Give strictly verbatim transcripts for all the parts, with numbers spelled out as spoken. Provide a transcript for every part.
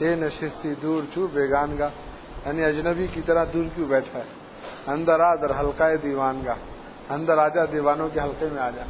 اے نشستی دور چو بیگان گا، یعنی اجنبی کی طرح دور کیوں بیٹھا ہے؟ اندر آ در حلقہ دیوان گا، اندر آ جا، دیوانوں کے حلقے میں آ جا۔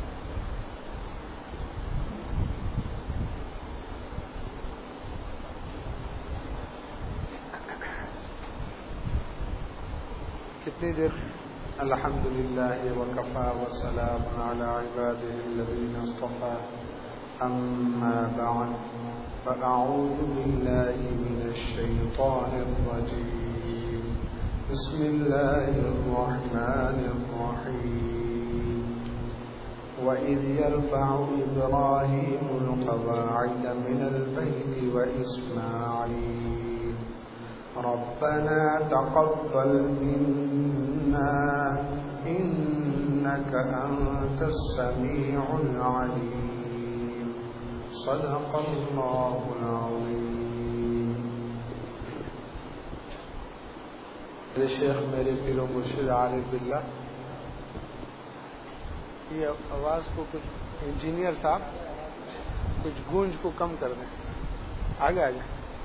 کتنی دیر؟ الحمد للہ وکفی وسلام علی عبادہ الذین اصطفی، اما بعد فاعوذ باللہ من الشیطان الرجیم، بسم اللہ الرحمن الرحیم۔ وَإِذْ يَرْفَعُ إِبْرَاهِيمُ الْقَوَاعِدَ مِنَ الْبَيْتِ وَإِسْمَاعِيلُ رَبَّنَا تَقَبَّلْ مِنَّا إِنَّكَ أَنْتَ السَّمِيعُ الْعَلِيمُ، صدق اللہ العظیم۔ میرے شیخ، میرے پیر و مرشد عارف باللہ، یہ آواز کو کچھ انجینئر صاحب کچھ گونج کو کم کر دیں، آگے آ جائیں۔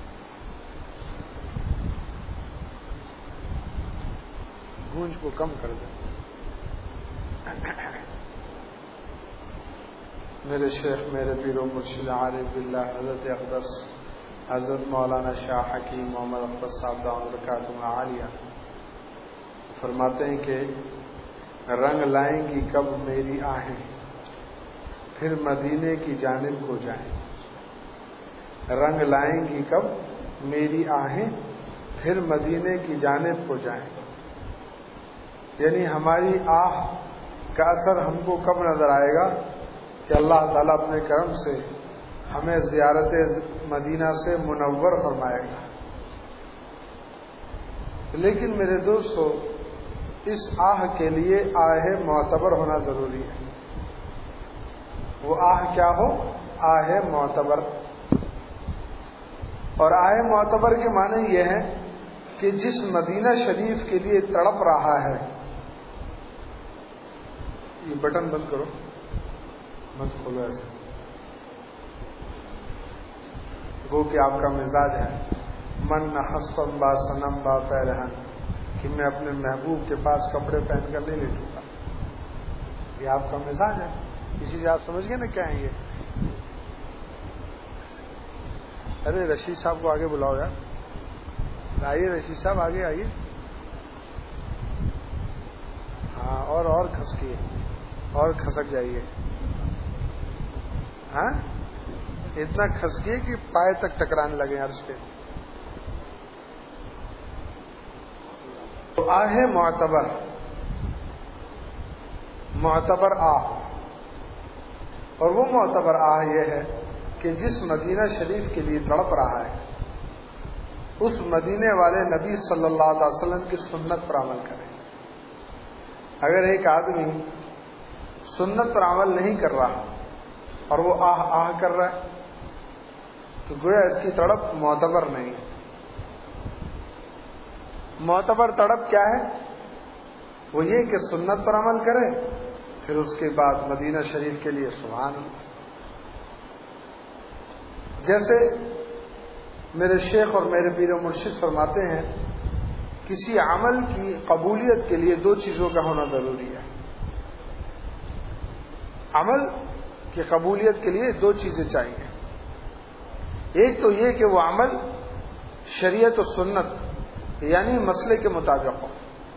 گونج کو کم کر دیں۔ میرے شیخ، میرے پیر و مرشد عارف باللہ حضرت اقدس حضرت مولانا شاہ حکیم محمد اختر صاحب دامت برکاتہ عالیہ فرماتے ہیں کہ رنگ لائیں گی کب میری آہیں، پھر مدینے کی جانب کو جائیں۔ رنگ لائیں گی کب میری آہیں، پھر مدینے کی جانب کو جائیں۔ یعنی ہماری آہ کا اثر ہم کو کب نظر آئے گا کہ اللہ تعالیٰ اپنے کرم سے ہمیں زیارت مدینہ سے منور فرمائے گا۔ لیکن میرے دوستو، اس آہ کے لیے آہ معتبر ہونا ضروری ہے۔ وہ آہ کیا ہو؟ آہ معتبر۔ اور آہ معتبر کے معنی یہ ہے کہ جس مدینہ شریف کے لیے تڑپ رہا ہے، یہ بٹن بند کرو، مت کھولو ایسے، گو کہ آپ کا مزاج ہے من حسن با صنم با پیرہن، کہ میں اپنے محبوب کے پاس کپڑے پہن کر نہیں لیٹوں گا۔ یہ آپ کا مزاج ہے، اسی سے آپ سمجھ گئے نا کیا ہے یہ۔ ارے رشید صاحب کو آگے بلاؤ یار، آئیے رشید صاحب آگے آئیے۔ ہاں، اور اور کھسکیے، اور کھسک جائیے۔ ہاں، اتنا کھسکیے کہ پائے تک ٹکرانے لگے عرش پہ۔ تو آہ معتبر، معتبر آہ، اور وہ معتبر آہ یہ ہے کہ جس مدینہ شریف کے لیے تڑپ رہا ہے، اس مدینے والے نبی صلی اللہ علیہ وسلم کی سنت پر عمل کرے۔ اگر ایک آدمی سنت پر عمل نہیں کر رہا اور وہ آہ آہ کر رہا ہے تو گویا اس کی تڑپ معتبر نہیں ہے۔ معتبر تڑپ کیا ہے؟ وہ یہ کہ سنت پر عمل کرے، پھر اس کے بعد مدینہ شریف کے لیے سبحان اللہ۔ جیسے میرے شیخ اور میرے پیر و مرشد فرماتے ہیں، کسی عمل کی قبولیت کے لیے دو چیزوں کا ہونا ضروری ہے۔ عمل کی قبولیت کے لیے دو چیزیں چاہیے۔ ایک تو یہ کہ وہ عمل شریعت و سنت یعنی مسئلے کے مطابق ہو،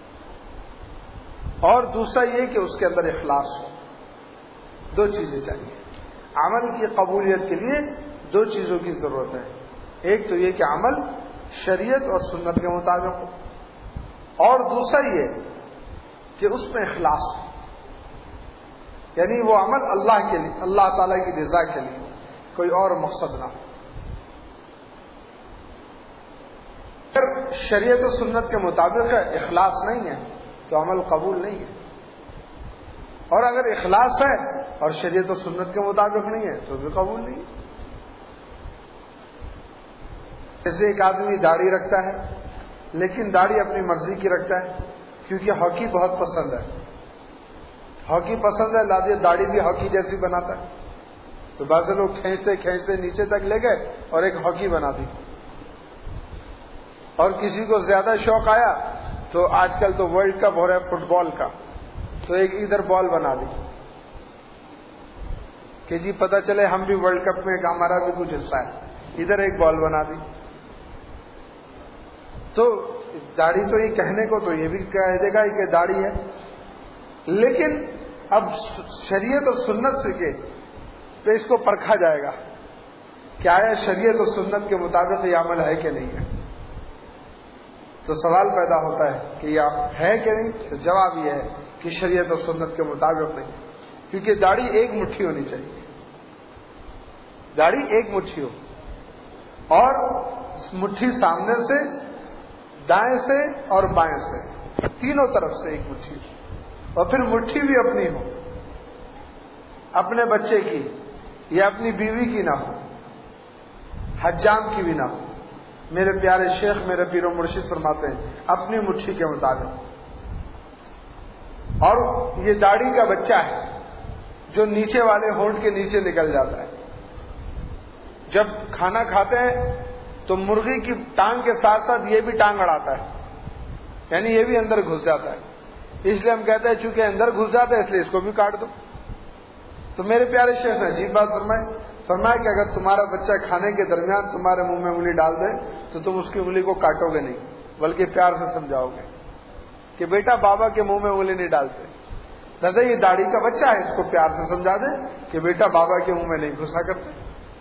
اور دوسرا یہ کہ اس کے اندر اخلاص ہو۔ دو چیزیں چاہیے۔ عمل کی قبولیت کے لیے دو چیزوں کی ضرورت ہے۔ ایک تو یہ کہ عمل شریعت اور سنت کے مطابق ہو، اور دوسرا یہ کہ اس میں اخلاص ہو، یعنی وہ عمل اللہ کے لیے، اللہ تعالیٰ کی رضا کے لیے، کوئی اور مقصد نہ ہو۔ اگر شریعت و سنت کے مطابق ہے، اخلاص نہیں ہے تو عمل قبول نہیں ہے، اور اگر اخلاص ہے اور شریعت و سنت کے مطابق نہیں ہے تو بھی قبول نہیں ہے۔ جیسے ایک آدمی داڑھی رکھتا ہے لیکن داڑھی اپنی مرضی کی رکھتا ہے، کیونکہ ہاکی بہت پسند ہے، ہاکی پسند ہے، لا دیا داڑھی بھی ہاکی جیسی بناتا ہے، تو بعض لوگ کھینچتے کھینچتے نیچے تک لے گئے اور ایک ہاکی بنا دی۔ اور کسی کو زیادہ شوق آیا تو آج کل تو ورلڈ کپ ہو رہا ہے فٹ بال کا، تو ایک ادھر بال بنا دی کہ جی پتہ چلے ہم بھی ورلڈ کپ میں ہمارا بھی کچھ حصہ ہے، ادھر ایک بال بنا دی. تو داڑھی تو یہ کہنے کو تو یہ بھی کہہ دے گا کہ داڑھی ہے، لیکن اب شریعت اور سنت سے کہ تو اس کو پرکھا جائے گا کہ آیا شریعت اور سنت کے مطابق یہ عمل ہے کہ نہیں ہے. تو سوال پیدا ہوتا ہے کہ یہ ہے کہ نہیں، تو جواب یہ ہے کہ شریعت اور سنت کے مطابق نہیں، کیونکہ داڑھی ایک مٹھی ہونی چاہیے، داڑھی ایک مٹھی ہو، اور مٹھی سامنے سے، دائیں سے اور بائیں سے، تینوں طرف سے ایک مٹھی ہو، اور پھر مٹھی بھی اپنی ہو، اپنے بچے کی یا اپنی بیوی کی نہ ہو، حجام کی بھی نہ ہو. میرے پیارے شیخ میرے پیر و مرشد فرماتے ہیں اپنی مٹھی کے مطابق. اور یہ داڑھی کا بچہ ہے جو نیچے والے ہونٹ کے نیچے نکل جاتا ہے. جب کھانا کھاتے ہیں تو مرغی کی ٹانگ کے ساتھ ساتھ یہ بھی ٹانگ اڑاتا ہے، یعنی یہ بھی اندر گھس جاتا ہے. اس لیے ہم کہتے ہیں چونکہ اندر گھس جاتا ہے اس لیے اس کو بھی کاٹ دو. تو میرے پیارے شیخ نے عجیب بات فرمائے فرمایا کہ اگر تمہارا بچہ کھانے کے درمیان تمہارے منہ میں انگلی ڈال دے تو تم اس کی انگلی کو کاٹو گے نہیں، بلکہ پیار سے سمجھاؤ گے کہ بیٹا بابا کے منہ میں انگلی نہیں ڈالتے. لہذا یہ داڑھی کا بچہ ہے، اس کو پیار سے سمجھا دے کہ بیٹا بابا کے منہ میں نہیں گھسا کرتے.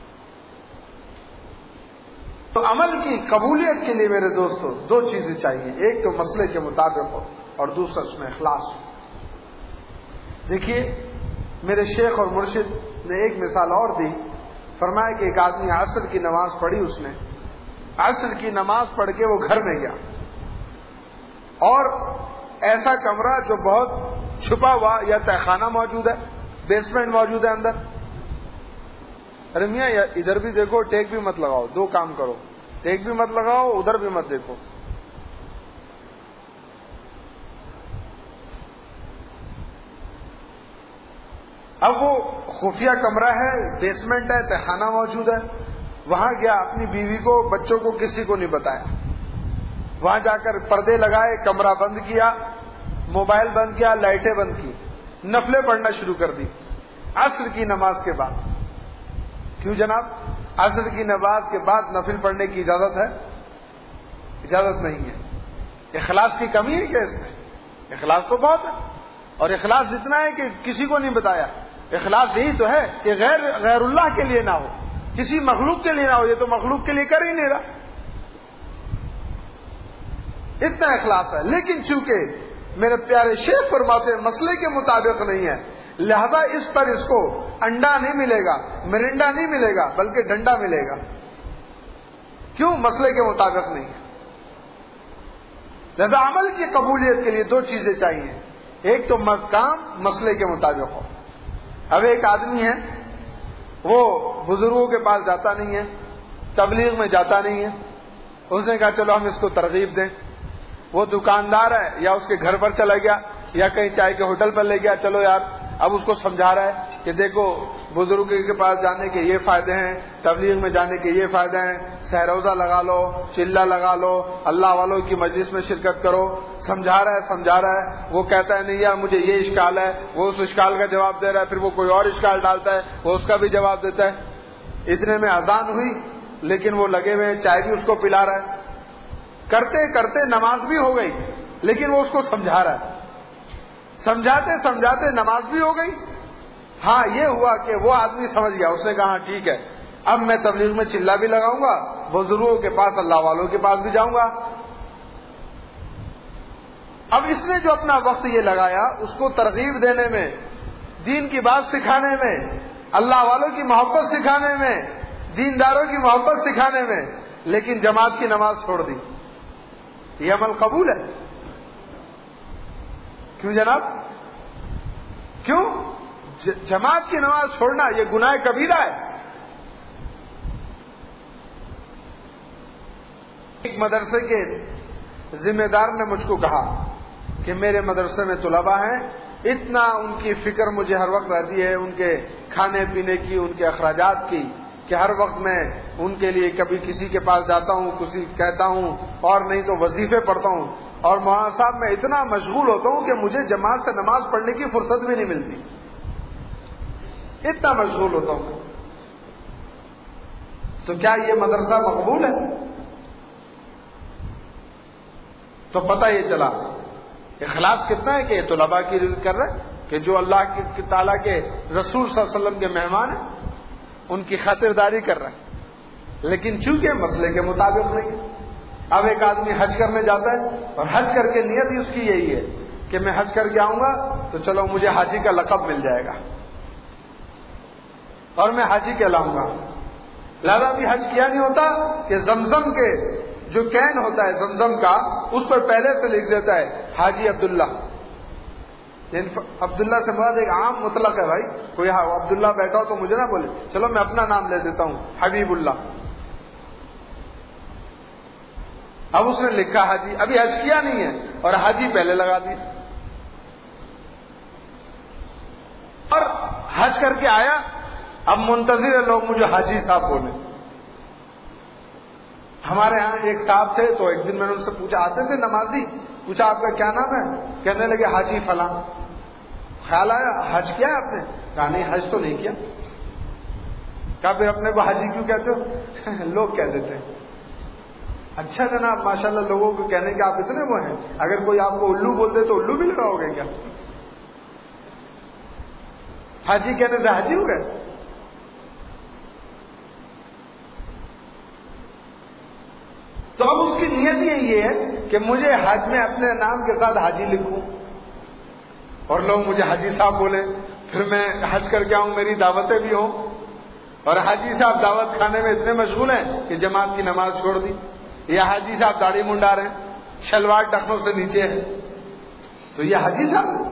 تو عمل کی قبولیت کے لیے میرے دوستو دو چیزیں چاہیے، ایک تو مسئلے کے مطابق ہو اور دوسرا اس میں اخلاص ہو. دیکھیے میرے شیخ اور مرشد نے ایک مثال اور دی. فرمایا کہ ایک آدمی عصر کی نماز پڑھی، اس نے عصر کی نماز پڑھ کے وہ گھر میں گیا، اور ایسا کمرہ جو بہت چھپا ہوا یا تہخانہ موجود ہے، بیسمنٹ موجود ہے اندر. ارے میاں ادھر بھی دیکھو، ٹیک بھی مت لگاؤ، دو کام کرو، ٹیک بھی مت لگاؤ ادھر بھی مت دیکھو. اب وہ خفیہ کمرہ ہے، بیسمنٹ ہے، تہخانہ موجود ہے. وہاں گیا، اپنی بیوی کو بچوں کو کسی کو نہیں بتایا. وہاں جا کر پردے لگائے، کمرہ بند کیا، موبائل بند کیا، لائٹیں بند کی، نفلیں پڑھنا شروع کر دی عصر کی نماز کے بعد. کیوں جناب؟ عصر کی نماز کے بعد نفل پڑھنے کی اجازت ہے؟ اجازت نہیں ہے. اخلاص کی کمی ہے کیا اس میں؟ اخلاص تو بہت ہے، اور اخلاص اتنا ہے کہ کسی کو نہیں بتایا. اخلاص یہی تو ہے کہ غیر غیر اللہ کے لیے نہ ہو، کسی مخلوق کے لیے نہ ہو. یہ تو مخلوق کے لیے کر ہی نہیں رہا، اتنا اخلاص ہے. لیکن چونکہ میرے پیارے شیخ فرماتے ہیں مسئلے کے مطابق نہیں ہے، لہذا اس پر اس کو انڈا نہیں ملے گا، مرنڈا نہیں ملے گا، بلکہ ڈنڈا ملے گا. کیوں؟ مسئلے کے مطابق نہیں ہے. لہذا عمل کی قبولیت کے لیے دو چیزیں چاہیے، ایک تو کام مسئلے کے مطابق ہو. اب ایک آدمی ہے وہ بزرگوں کے پاس جاتا نہیں ہے، تبلیغ میں جاتا نہیں ہے. اس نے کہا چلو ہم اس کو ترغیب دیں. وہ دکاندار ہے یا اس کے گھر پر چلا گیا یا کہیں چائے کے ہوٹل پر لے گیا، چلو یار اب اس کو سمجھا رہا ہے کہ دیکھو بزرگ کے پاس جانے کے یہ فائدے ہیں، تبلیغ میں جانے کے یہ فائدے ہیں، سہروزہ لگا لو، چلہ لگا لو، اللہ والوں کی مجلس میں شرکت کرو. سمجھا رہا ہے سمجھا رہا ہے وہ کہتا ہے نہیں یار مجھے یہ اشکال ہے، وہ اس اشکال کا جواب دے رہا ہے، پھر وہ کوئی اور اشکال ڈالتا ہے، وہ اس کا بھی جواب دیتا ہے. اتنے میں اذان ہوئی، لیکن وہ لگے ہوئے چائے بھی اس کو پلا رہا ہے. کرتے کرتے نماز بھی ہو گئی، لیکن وہ اس کو سمجھا رہا ہے. سمجھاتے سمجھاتے نماز بھی ہو گئی. ہاں یہ ہوا کہ وہ آدمی سمجھ گیا، اس نے کہا ہاں ٹھیک ہے اب میں تبلیغ میں چلہ بھی لگاؤں گا، بزرگوں کے پاس اللہ والوں کے پاس بھی جاؤں گا. اب اس نے جو اپنا وقت یہ لگایا اس کو ترغیب دینے میں، دین کی بات سکھانے میں، اللہ والوں کی محبت سکھانے میں، دینداروں کی محبت سکھانے میں، لیکن جماعت کی نماز چھوڑ دی. یہ عمل قبول ہے؟ کیوں جناب؟ کیوں؟ جماعت کی نماز چھوڑنا یہ گناہ کبیرہ ہے. ایک مدرسے کے ذمہ دار نے مجھ کو کہا کہ میرے مدرسے میں طلباء ہیں، اتنا ان کی فکر مجھے ہر وقت رہتی ہے ان کے کھانے پینے کی، ان کے اخراجات کی، کہ ہر وقت میں ان کے لیے کبھی کسی کے پاس جاتا ہوں، کسی کہتا ہوں، اور نہیں تو وظیفے پڑھتا ہوں، اور مولانا صاحب میں اتنا مشغول ہوتا ہوں کہ مجھے جماعت سے نماز پڑھنے کی فرصت بھی نہیں ملتی، اتنا مشغول ہوتا ہوں۔ تو کیا یہ مدرسہ مقبول ہے؟ تو پتہ یہ چلا اخلاص کتنا ہے کہ یہ طلباء کی رزق کر رہے کہ جو اللہ کی تعالیٰ کے رسول صلی اللہ علیہ وسلم کے مہمان ہیں ان کی خاطرداری کر رہے ہیں، لیکن چونکہ مسئلے کے مطابق نہیں۔ اب ایک آدمی حج کرنے جاتا ہے اور حج کر کے نیت ہی اس کی یہی ہے کہ میں حج کر کے آؤں گا تو چلو مجھے حاجی کا لقب مل جائے گا اور میں حاجی کہلاؤں گا، لہذا بھی حج کیا نہیں ہوتا کہ زمزم کے جو کین ہوتا ہے زمزم کا اس پر پہلے سے لکھ دیتا ہے حاجی عبداللہ، یعنی عبداللہ سے مراد ایک عام مطلق ہے، بھائی کوئی عبداللہ بیٹھا ہو تو مجھے نہ بولے، چلو میں اپنا نام لے دیتا ہوں حبیب اللہ۔ اب اس نے لکھا حاجی، ابھی حج کیا نہیں ہے اور حاجی پہلے لگا دی، اور حج کر کے آیا، اب منتظر ہے لوگ مجھے حاجی صاحب بولے۔ ہمارے ہاں ایک صاحب تھے تو ایک دن میں نے ان سے پوچھا، آتے تھے نمازی، پوچھا آپ کا کیا نام ہے؟ کہنے لگے حاجی فلاں۔ خیال آیا حج کیا ہے آپ نے؟ کہا نہیں حج تو نہیں کیا۔ کہا پھر اپنے کو حاجی کیوں کہتے ہو؟ لوگ کہہ دیتے ہیں۔ اچھا جناب ماشاءاللہ، لوگوں کو کہنے کے آپ اتنے وہ ہیں، اگر کوئی آپ کو الو بولتے تو الو بھی لگاؤ گے کیا؟ حاجی کہنے سے حاجی ہو گئے؟ تو اب اس کی نیت یہی ہے کہ مجھے حج میں اپنے نام کے ساتھ حاجی لکھوں اور لوگ مجھے حاجی صاحب بولے، پھر میں حج کر کے آؤں، میری دعوتیں بھی ہوں، اور حاجی صاحب دعوت کھانے میں اتنے مشغول ہیں کہ جماعت کی نماز چھوڑ دی، یا حاجی صاحب داڑھی منڈا رہے ہیں، شلوار ٹخنوں سے نیچے ہے، تو یہ حاجی صاحب۔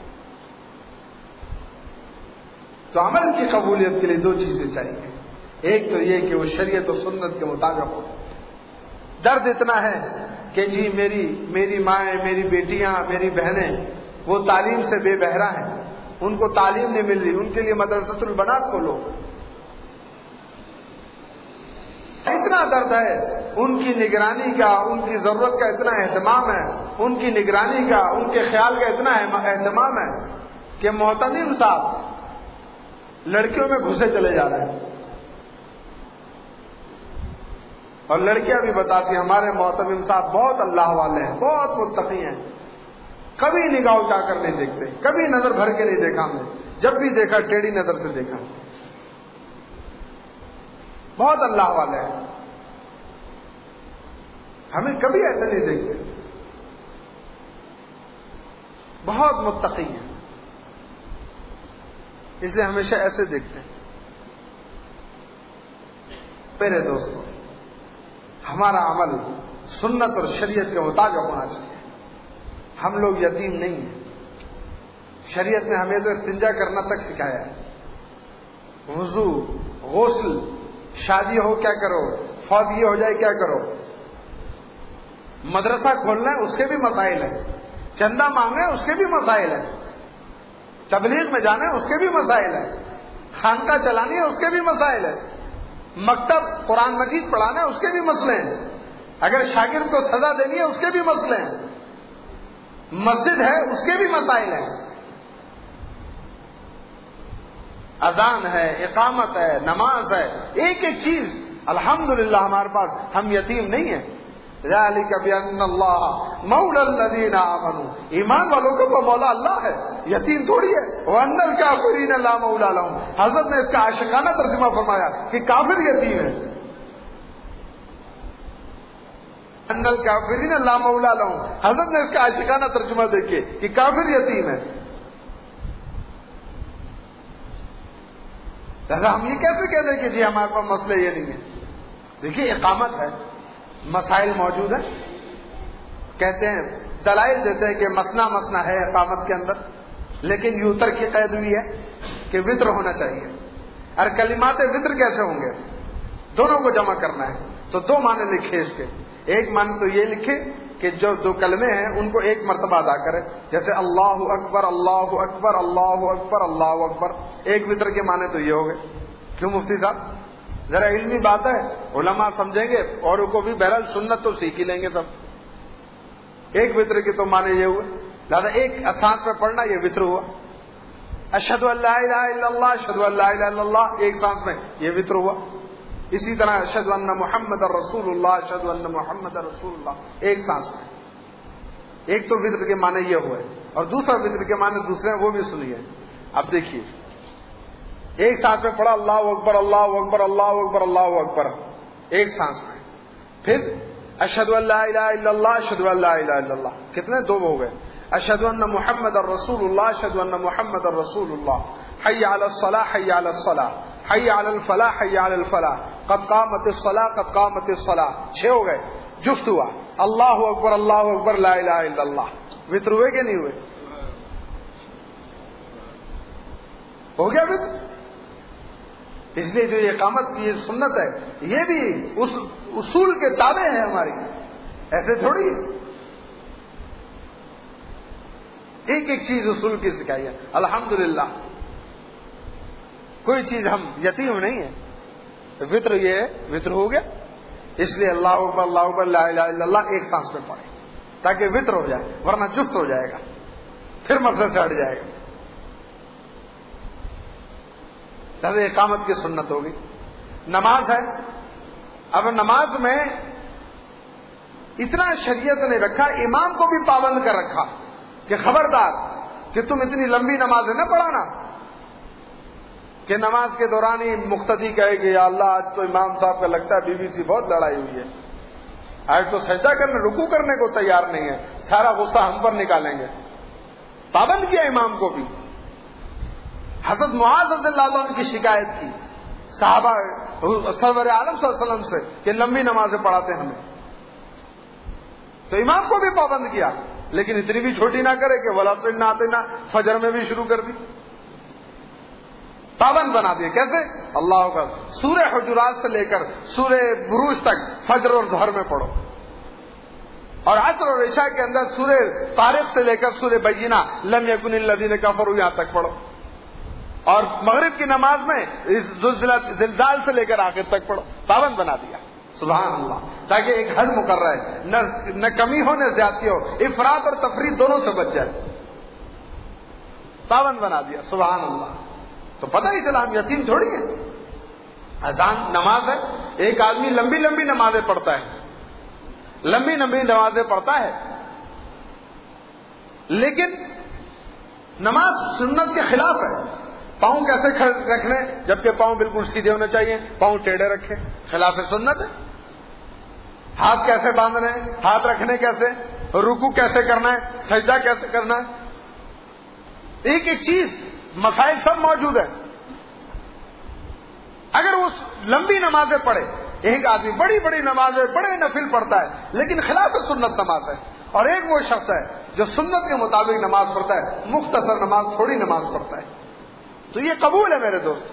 تو عمل کی قبولیت کے لیے دو چیزیں چاہیے، ایک تو یہ کہ وہ شریعت و سنت کے مطابق ہو۔ درد اتنا ہے کہ جی میری میری مائیں، میری بیٹیاں، میری بہنیں وہ تعلیم سے بے بہرا ہیں، ان کو تعلیم نہیں مل رہی، ان کے لیے مدرسۃ البنات کھولو۔ اتنا درد ہے، ان کی نگرانی کا، ان کی ضرورت کا اتنا اہتمام ہے، ان کی نگرانی کا، ان کے خیال کا اتنا اہتمام ہے کہ محتمم صاحب لڑکیوں میں گھسے چلے جا رہے ہیں، اور لڑکیاں بھی بتاتی ہیں ہمارے محتمم صاحب بہت اللہ والے ہیں، بہت متقی ہیں، کبھی نگاہ اٹھا کر نہیں دیکھتے، کبھی نظر بھر کے نہیں دیکھا ہم نے، جب بھی دیکھا ٹیڑھی نظر سے دیکھا، بہت اللہ والے ہیں، ہمیں کبھی ایسے نہیں دیکھتے، بہت متقی ہیں، اس لیے ہمیشہ ایسے دیکھتے ہیں۔ میرے دوستوں، ہمارا عمل سنت اور شریعت کے مطابق ہونا چاہیے۔ ہم لوگ یتیم نہیں ہیں، شریعت نے ہمیں تو استنجا کرنا تک سکھایا ہے، وضو، غسل، شادی ہو کیا کرو، فوتگی ہو جائے کیا کرو، مدرسہ کھولنا ہے اس کے بھی مسائل ہیں، چندہ مانگنا ہے اس کے بھی مسائل ہیں، تبلیغ میں جانا ہے اس کے بھی مسائل ہیں، خانقاہ چلانی ہے اس کے بھی مسائل ہیں، مکتب قرآن مجید پڑھانا ہے اس کے بھی مسئلے ہیں، اگر شاگرد کو سزا دینی ہے اس کے بھی مسئلے ہیں، مسجد ہے اس کے بھی مسائل ہیں، اذان ہے، اقامت ہے، نماز ہے، ایک ایک چیز الحمدللہ ہمارے پاس، ہم یتیم نہیں ہیں۔ ذالک بان اللہ مولا الذین آمنوا، ایمان والوں کو مولا اللہ ہے، یتیم تھوڑی ہے۔ وان الکافرین لا مولا لهم، حضرت نے اس کا عاشقانہ ترجمہ فرمایا کہ کافر یتیم ہے، ان الکافرین لا مولا لهم، حضرت نے اس کا عاشقانہ ترجمہ دیکھیے کہ کافر یتیم ہے۔ ہم یہ کیسے کہہ دیں کہ جی ہمارے پاس مسئلہ یہ نہیں ہے؟ دیکھیے اقامت ہے، مسائل موجود ہیں، کہتے ہیں دلائل دیتے ہیں کہ مسنا مسنا ہے اقامت کے اندر، لیکن یوتر کی قید ہوئی ہے کہ وطر ہونا چاہیے، اور کلمات وطر کیسے ہوں گے؟ دونوں کو جمع کرنا ہے، تو دو معنی لکھے اس کے، ایک معنی تو یہ لکھے کہ جو دو کلمے ہیں ان کو ایک مرتبہ ادا کرے، جیسے اللہ اکبر اللہ اکبر اللہ اکبر اللہ اکبر، ایک وطر کے معنی تو یہ ہو گئے۔ کیوں مفتی صاحب؟ ذرا علمی بات ہے، علماء سمجھیں گے، اور ان کو بھی بہرحال سنت تو سیکھ ہی لیں گے سب. ایک وطر کی تو مانے یہ ہوئے، لہٰذا ایک سانس میں پڑھنا یہ وطر ہوا. اشہدو ان لا الہ الا اللہ، اشہدو ان لا الہ الا اللہ ایک سانس میں یہ وطر ہوا. اسی طرح اشہدو ان محمد رسول اللہ، اشہدو ان محمد رسول اللہ ایک سانس میں. ایک تو وطر کے معنی یہ ہوئے، اور دوسرا وطر کے معنی دوسرے ہیں، وہ بھی سنیے. اب دیکھیے ایک سانس میں پڑھا اللہ اکبر اللہ اکبر اللہ اکبر اللہ اکبر ایک سانس میں. پھر اشہدو ان لا الہ الا اللہ، اشہدو ان لا الہ الا اللہ کتنے؟ دو ہو گئے. اشہدو ان محمد رسول اللہ، اشہدو ان محمد رسول اللہ. حی علی الصلاۃ حی علی الصلاۃ، حی علی الفلاح حی علی الفلاح، قد قامت الصلاۃ قد قامت الصلاۃ. چھ ہو گئے. جفت ہوا اللہ اکبر اللہ اکبر لا الہ الا اللہ. وطر ہوئے کہ نہیں ہوئے؟ ہو گیا وطر. اس لیے جو یہ اقامت کی سنت ہے یہ بھی اس اصول کے تابع ہے ہماری، ایسے تھوڑی ہے. ایک ایک چیز اصول کی سکھائی ہے. الحمدللہ کوئی چیز ہم یتیم نہیں ہے. وطر یہ ہے، وطر ہو گیا. اس لیے اللہ اکبر اللہ اکبر لا الہ الا اللہ ایک سانس میں پڑھے تاکہ وطر ہو جائے، ورنہ جفت ہو جائے گا، پھر مسئلہ سے ہٹ جائے گا. اقامت کی سنت ہوگی. نماز ہے، اب نماز میں اتنا شریعت نے رکھا، امام کو بھی پابند کر رکھا کہ خبردار کہ تم اتنی لمبی نمازیں نہ پڑھانا کہ نماز کے دوران ہی مقتدی کہے کہ یا اللہ آج تو امام صاحب کا لگتا ہے بی بی سی بہت لڑائی ہوئی ہے، آج تو سجدہ کرنے رکوع کرنے کو تیار نہیں ہے، سارا غصہ ہم پر نکالیں گے. پابند کیا امام کو بھی. حضرت معاذ رضی اللہ عنہ کی شکایت کی صحابہ سرور عالم صلی اللہ علیہ وسلم سے کہ لمبی نمازیں پڑھاتے ہمیں، تو امام کو بھی پابند کیا، لیکن اتنی بھی چھوٹی نہ کرے کہ ولا نہ آتے نہ فجر میں بھی شروع کر دی. پابند بنا دیے. کیسے؟ اللہ اکبر سورہ حجرات سے لے کر سورہ بروج تک فجر اور ظہر میں پڑھو، اور عصر اور عشاء کے اندر سورہ طارق سے لے کر سورہ بینہ لم یکن الذین کفروا یہاں تک پڑھو، اور مغرب کی نماز میں زلزال سے لے کر آخر تک پڑھو. پابند بنا دیا. سبحان اللہ. تاکہ ایک حد مقرر ہے، نہ نہ کمی ہو نہ زیادتی ہو، افراط اور تفریط دونوں سے بچ جائے. پابند بنا دیا. سبحان اللہ. تو پتہ ہی چلا ہم یتیم تھوڑی ہیں. اذان نماز ہے، ایک آدمی لمبی لمبی نمازیں پڑھتا ہے، لمبی لمبی نمازیں پڑھتا ہے، لیکن نماز سنت کے خلاف ہے. پاؤں کیسے رکھنے جبکہ پاؤں بالکل سیدھے ہونے چاہیے، پاؤں ٹیڑھے رکھے، خلاف سنت ہے. ہاتھ کیسے باندھنے، ہاتھ رکھنے کیسے، رکوع کیسے کرنا ہے، سجدہ کیسے کرنا ہے، ایک ایک چیز مسائل سب موجود ہیں. اگر وہ لمبی نمازیں پڑھے، ایک آدمی بڑی بڑی نمازیں بڑے نفل پڑھتا ہے لیکن خلاف سنت نماز ہے، اور ایک وہ شخص ہے جو سنت کے مطابق نماز پڑھتا ہے، مختصر نماز تھوڑی نماز پڑھتا ہے، تو یہ قبول ہے میرے دوست.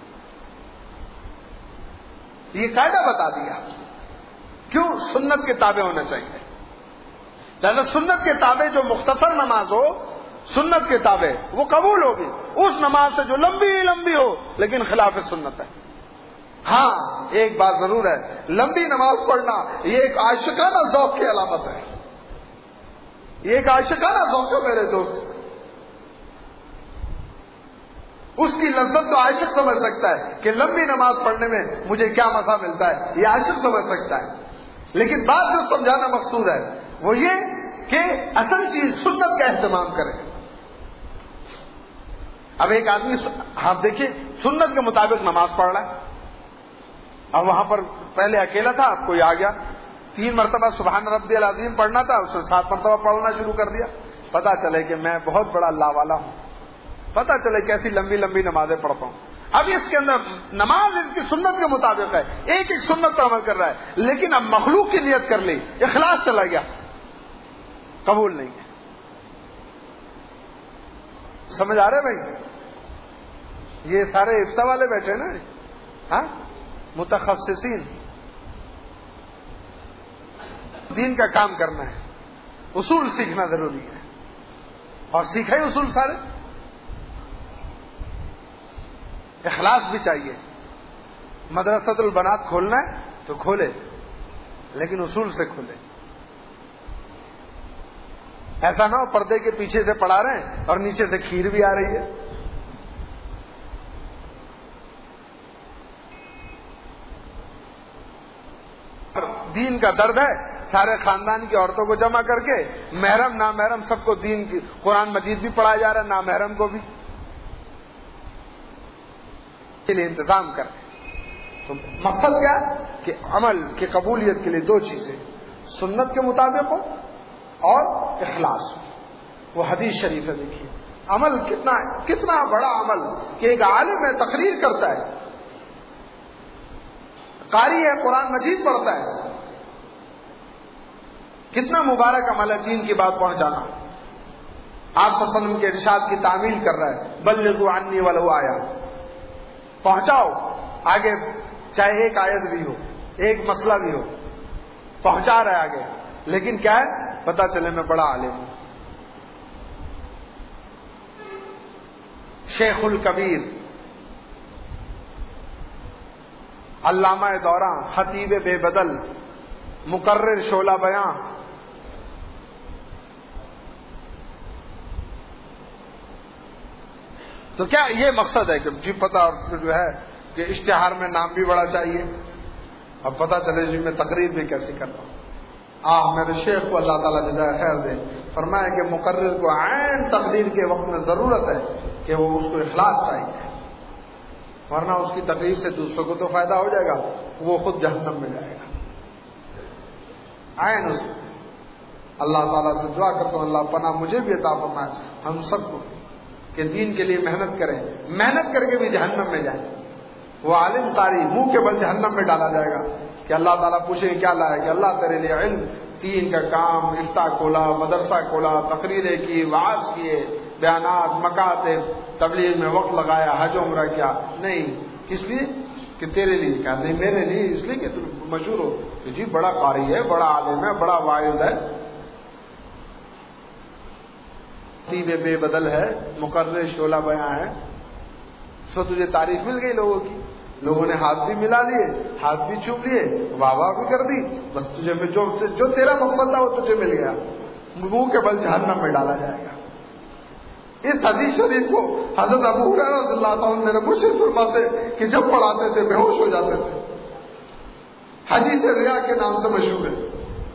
یہ قاعدہ بتا دیا کیوں سنت کے تابع ہونا چاہیے. لہذا سنت کے تابع جو مختصر نماز ہو، سنت کے تابع وہ قبول ہوگی اس نماز سے جو لمبی لمبی ہو لیکن خلاف سنت ہے. ہاں ایک بات ضرور ہے، لمبی نماز پڑھنا یہ ایک عاشقانہ ذوق کی علامت ہے. یہ ایک عاشقانہ ذوق ہے میرے دوست. اس کی لذت تو عاشق سمجھ سکتا ہے کہ لمبی نماز پڑھنے میں مجھے کیا مزہ ملتا ہے، یہ عاشق سمجھ سکتا ہے. لیکن بات جو سمجھانا مقصود ہے وہ یہ کہ اصل چیز سنت کا اہتمام کرے. اب ایک آدمی آپ دیکھیے سنت کے مطابق نماز پڑھ رہا ہے، اب وہاں پر پہلے اکیلا تھا، اب کوئی آ گیا، تین مرتبہ سبحان ربی العظیم پڑھنا تھا، اس نے سات مرتبہ پڑھنا شروع کر دیا. پتا چلے کہ میں بہت بڑا اللہ والا ہوں، پتا چلے کیسی لمبی لمبی نمازیں پڑھتا ہوں. اب اس کے اندر نماز اس کی سنت کے مطابق ہے، ایک ایک سنت پر عمل کر رہا ہے، لیکن اب مخلوق کی نیت کر لی، اخلاص چلا گیا، قبول نہیں ہے. سمجھ آ رہے بھائی؟ یہ سارے افتاء والے بیٹھے نا، ہاں متخصصین، دین کا کام کرنا ہے، اصول سیکھنا ضروری ہے، اور سیکھے اصول سارے. اخلاص بھی چاہیے، مدرسۃ البنات کھولنا ہے تو کھولے، لیکن اصول سے کھولے. ایسا نہ ہو پردے کے پیچھے سے پڑھا رہے ہیں اور نیچے سے کھیر بھی آ رہی ہے. دین کا درد ہے، سارے خاندان کی عورتوں کو جمع کر کے محرم نامحرم سب کو دین کی قرآن مجید بھی پڑھایا جا رہا ہے، نامحرم کو بھی کے لیے انتظام کریں. تو مقصد کیا کہ عمل کی قبولیت کے لیے دو چیزیں، سنت کے مطابق ہو اور اخلاص ہو. وہ حدیث شریف ہے. دیکھیے عمل کتنا کتنا بڑا عمل کہ ایک عالم ہے تقریر کرتا ہے، قاری ہے قرآن مجید پڑھتا ہے. کتنا مبارک عمل ہے دین کی بات پہنچانا. آپ صلی اللہ علیہ وسلم کے ارشاد کی تعمیل کر رہا ہے، بلغوا عنی ولو آیا، پہنچاؤ آگے، چاہے ایک آیت بھی ہو، ایک مسئلہ بھی ہو، پہنچا رہا ہے آگے. لیکن کیا ہے، پتا چلے میں بڑا عالم ہوں. شیخ الکبیر، علامہ دوراں، خطیب بے بدل، مقرر شعلہ بیاں. تو کیا یہ مقصد ہے کہ جی پتا اور جو ہے کہ اشتہار میں نام بھی بڑا چاہیے، اب پتا چلے جی میں تقریر بھی کیسی کر رہا ہوں. آہ میرے شیخ کو اللہ تعالیٰ جزائے خیر دے، فرمایا کہ مقرر کو عین تقریر کے وقت میں ضرورت ہے کہ وہ اس کو اخلاص چاہیے، ورنہ اس کی تقریر سے دوسروں کو تو فائدہ ہو جائے گا، وہ خود جہنم میں جائے گا. عین اس اللہ تعالیٰ سے دعا کرتا ہوں اللہ پناہ مجھے بھی عطا فرمائے، ہم سب کو، کہ دین کے لیے محنت کریں، محنت کر کے بھی جہنم میں جائیں. وہ عالم قاری منہ کے بل جہنم میں ڈالا جائے گا کہ اللہ تعالیٰ پوچھے کیا لایا، کہ اللہ تیرے لیے علم، دین کا کام، افتاح کھولا، مدرسہ کھولا، تقریریں کی، وعظ کیے، بیانات، مکاتب، تبلیغ میں وقت لگایا، حج عمرہ کیا. نہیں، کس لیے؟ کہ تیرے لیے. کہا نہیں میرے لیے، اس لیے کہ تم مشہور ہو کہ جی بڑا قاری ہے، بڑا عالم ہے، بڑا واعظ ہے، خطیب بے بدل ہے، مقرر شعلہ بیاں ہے. سو تجھے تعریف مل گئی لوگوں کی، لوگوں نے ہاتھ بھی ملا لیے، ہاتھ بھی چوم لیے، واہ واہ بھی کر دی، بس تجھے جو جو تیرا مقصد تھا وہ تجھے مل گیا، منہ کے بل جہنم میں ڈالا جائے گا. اس حدیث شریف کو حضرت ابو ہریرہ رضی اللہ تعالیٰ عنہ میرے مرشد فرماتے کہ جب پڑھاتے تھے بے ہوش ہو جاتے تھے. حدیث ریا کے نام سے مشہور ہے.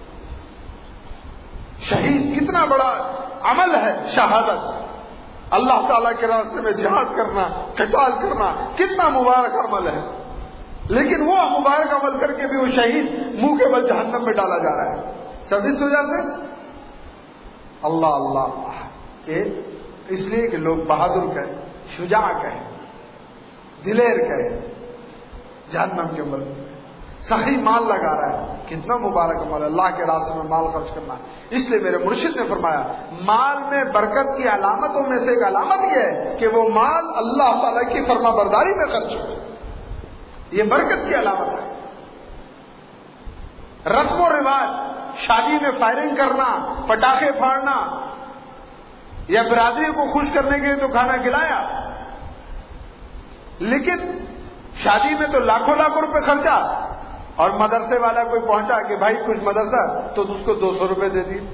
شہید کتنا بڑا عمل ہے، شہادت، اللہ تعالیٰ کے راستے میں جہاد کرنا، قتال کرنا، کتنا مبارک عمل ہے. لیکن وہ مبارک عمل کر کے بھی وہ شہید منہ کے بل جہنم میں ڈالا جا رہا ہے. سب اس وجہ سے اللہ اللہ کہ اس لیے کہ لوگ بہادر کہیں، شجاع کہیں، دلیر کہیں، جہنم کے عمل میں سخی مال لگا رہا ہے. کتنا مبارک عمل ہے اللہ کے راستے میں مال خرچ کرنا. اس لیے میرے مرشد نے فرمایا مال میں برکت کی علامتوں میں سے ایک علامت یہ ہے کہ وہ مال اللہ تعالیٰ کی فرما برداری میں خرچ ہو. یہ برکت کی علامت ہے. رسم و رواج، شادی میں فائرنگ کرنا، پٹاخے پھاڑنا، یا برادری کو خوش کرنے کے لیے تو کھانا کھلایا، لیکن شادی میں تو لاکھوں لاکھوں روپے خرچہ، اور مدرسے والا کوئی پہنچا کہ بھائی کچھ مدرسہ، تو اس کو دو سو روپے دے دی.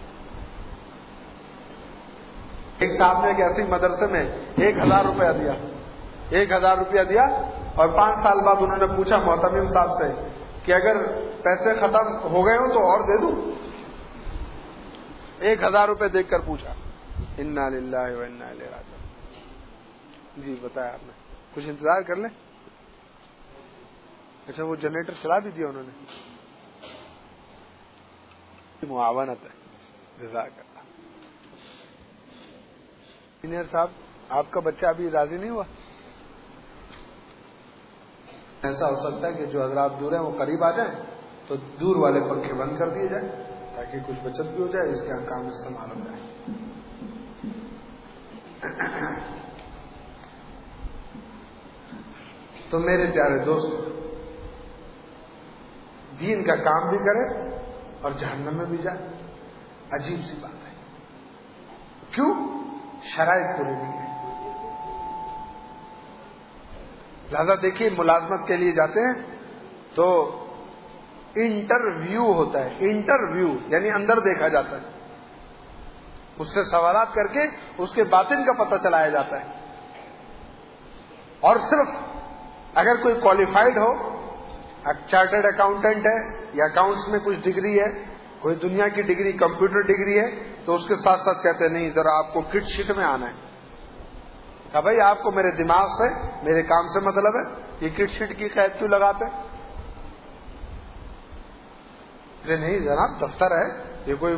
ایک صاحب نے ایک ایسی مدرسے میں ایک ہزار روپیہ دیا، ایک ہزار روپیہ دیا، اور پانچ سال بعد انہوں نے پوچھا محتمم صاحب سے کہ اگر پیسے ختم ہو گئے ہوں تو اور دے دوں. ایک ہزار روپے دیکھ کر پوچھا. انا للہ و انا الیہ راجعون. جی بتایا آپ نے، کچھ انتظار کر لیں. اچھا وہ جنریٹر چلا بھی دیا انہوں نے. معاونت ہے. جزاک اللہ. انجینئر صاحب آپ کا بچہ ابھی راضی نہیں ہوا؟ ایسا ہو سکتا ہے کہ جو حضرات دور ہیں وہ قریب آ جائیں تو دور والے پنکھے بند کر دیے جائیں تاکہ کچھ بچت بھی ہو جائے، اس کے کام استعمال ہو جائے. تو میرے پیارے دوست، دین کا کام بھی کرے اور جہنم میں بھی جائے. عجیب سی بات ہے. کیوں؟ شرائط پوری نہیں ہے. لہذا دیکھیے ملازمت کے لیے جاتے ہیں تو انٹرویو ہوتا ہے، انٹرویو یعنی اندر دیکھا جاتا ہے، اس سے سوالات کر کے اس کے باطن کا پتہ چلایا جاتا ہے. اور صرف اگر کوئی کوالیفائڈ ہو، چارٹرڈ اکاؤنٹنٹ ہے یا اکاؤنٹس میں کچھ ڈگری ہے، کوئی دنیا کی ڈگری کمپیوٹر ڈگری ہے، تو اس کے ساتھ ساتھ کہتے ہیں نہیں ذرا آپ کو کٹ شیٹ میں آنا ہے. کہ بھائی آپ کو میرے دماغ سے میرے کام سے مطلب ہے، یہ کٹ شیٹ کی قید کیوں لگاتے ہیں؟ نہیں جناب دفتر ہے، یہ کوئی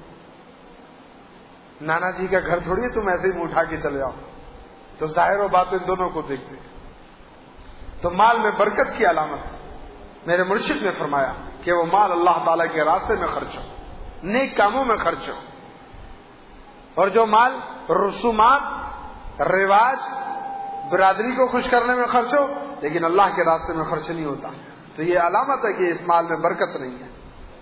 نانا جی کا گھر تھوڑی ہے تم ایسے ہی منہ اٹھا کے چلے جاؤ. تو ظاہر و باطن دونوں کو دیکھتے. تو مال میں برکت کی علامت میرے مرشد نے فرمایا کہ وہ مال اللہ تعالیٰ کے راستے میں خرچ ہو، نیک کاموں میں خرچ ہو. اور جو مال رسومات، رواج، برادری کو خوش کرنے میں خرچ ہو لیکن اللہ کے راستے میں خرچ نہیں ہوتا، تو یہ علامت ہے کہ اس مال میں برکت نہیں ہے.